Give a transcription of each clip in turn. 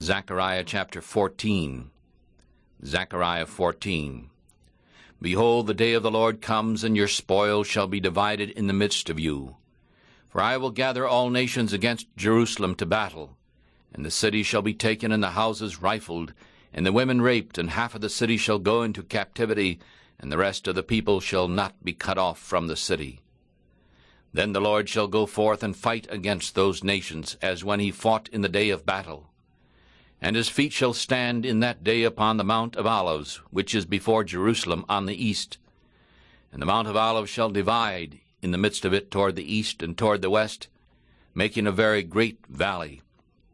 Zechariah chapter 14. Zechariah 14. Behold, the day of the Lord comes, and your spoil shall be divided in the midst of you. For I will gather all nations against Jerusalem to battle, and the city shall be taken, and the houses rifled, and the women raped, and half of the city shall go into captivity, and the rest of the people shall not be cut off from the city. Then the Lord shall go forth and fight against those nations, as when he fought in the day of battle. And his feet shall stand in that day upon the Mount of Olives, which is before Jerusalem on the east. And the Mount of Olives shall divide in the midst of it toward the east and toward the west, making a very great valley.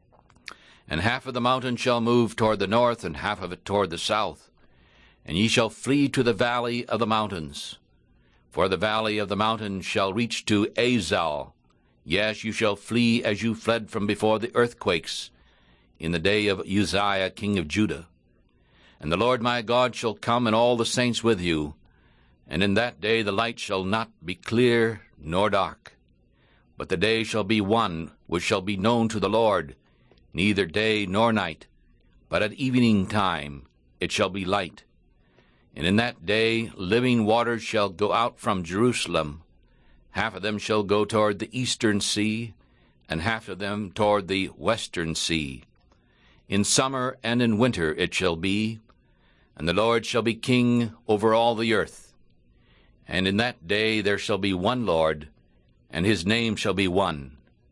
And half of the mountain shall move toward the north, and half of it toward the south. And ye shall flee to the valley of the mountains. For the valley of the mountains shall reach to Azal. Yes, you shall flee as you fled from before the earthquakes, in the day of Uzziah king of Judah. And the Lord my God shall come, and all the saints with you. And in that day the light shall not be clear nor dark, but the day shall be one which shall be known to the Lord, neither day nor night, but at evening time it shall be light. And in that day living waters shall go out from Jerusalem. Half of them shall go toward the eastern sea, and half of them toward the western sea. In summer and in winter it shall be, and the Lord shall be king over all the earth. And in that day there shall be one Lord, and his name shall be one.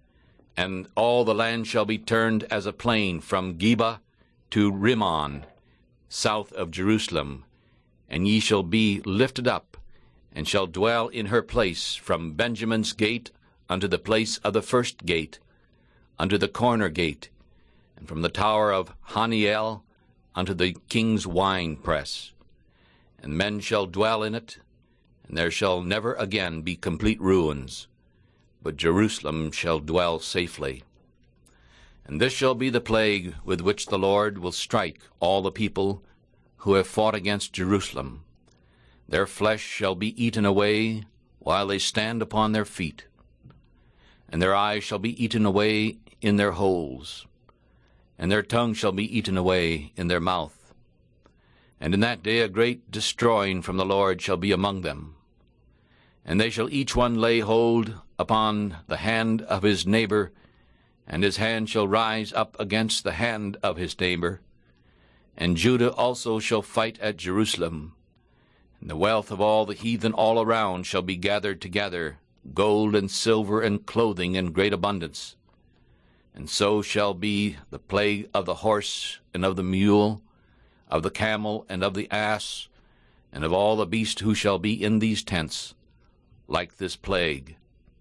And all the land shall be turned as a plain from Geba to Rimmon, south of Jerusalem. And ye shall be lifted up, and shall dwell in her place from Benjamin's gate unto the place of the first gate, unto the corner gate, and from the tower of Haniel unto the king's wine press. And men shall dwell in it, and there shall never again be complete ruins, but Jerusalem shall dwell safely. And this shall be the plague with which the Lord will strike all the people who have fought against Jerusalem. Their flesh shall be eaten away while they stand upon their feet, and their eyes shall be eaten away in their holes, and their tongue shall be eaten away in their mouth. And in that day a great destroying from the Lord shall be among them. And they shall each one lay hold upon the hand of his neighbor, and his hand shall rise up against the hand of his neighbor. And Judah also shall fight at Jerusalem. And the wealth of all the heathen all around shall be gathered together, gold and silver and clothing in great abundance. And so shall be the plague of the horse and of the mule, of the camel and of the ass, and of all the beasts who shall be in these tents, like this plague.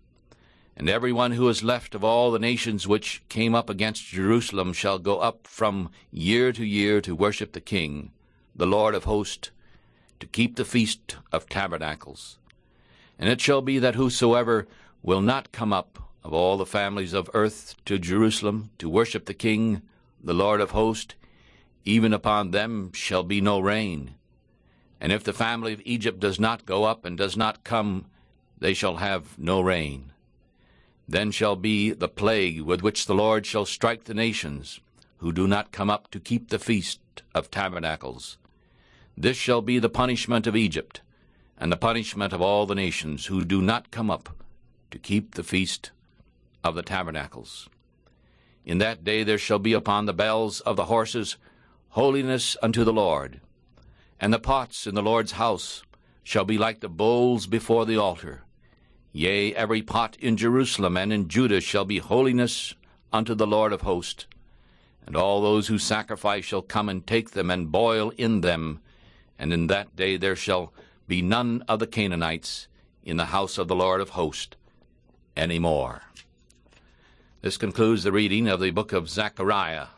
And every one who is left of all the nations which came up against Jerusalem shall go up from year to year to worship the King, the Lord of hosts, to keep the Feast of Tabernacles. And it shall be that whosoever will not come up of all the families of earth to Jerusalem to worship the King, the Lord of hosts, even upon them shall be no rain. And if the family of Egypt does not go up and does not come, they shall have no rain. Then shall be the plague with which the Lord shall strike the nations who do not come up to keep the Feast of Tabernacles. This shall be the punishment of Egypt, and the punishment of all the nations who do not come up to keep the Feast of the Tabernacles. In that day there shall be upon the bells of the horses holiness unto the Lord, and the pots in the Lord's house shall be like the bowls before the altar. Yea, every pot in Jerusalem and in Judah shall be holiness unto the Lord of hosts. And all those who sacrifice shall come and take them and boil in them. And in that day there shall be none of the Canaanites in the house of the Lord of hosts any more. This concludes the reading of the book of Zechariah.